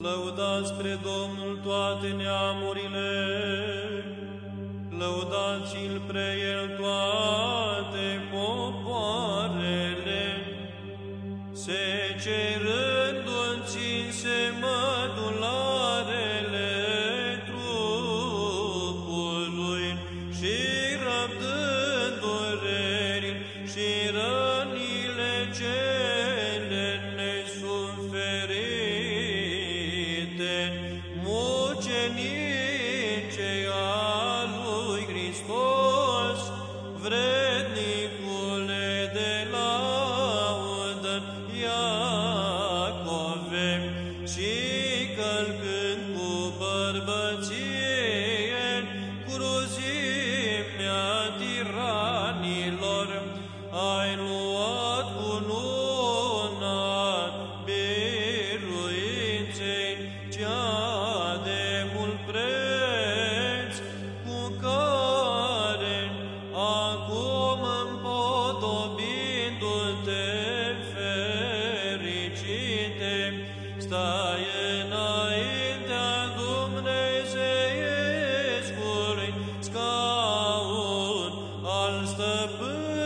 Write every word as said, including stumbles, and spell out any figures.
Lăudați spre Domnul toate neamurile, lăudați-l pre El toate popoarele, secerându-ți înținse mădularele trupului și răbdând dureri și rănile cele nesuferite, mucenice a lui Hristos, vrednicule de laudă, Iacove, și călcând cu bărbăție cruzimea tiranilor, ai luat cu luna biruinței cea de mult preț, cu care acum împodobindu-te fericite, stai înaintea Dumnezeiescului scaun al stăpânului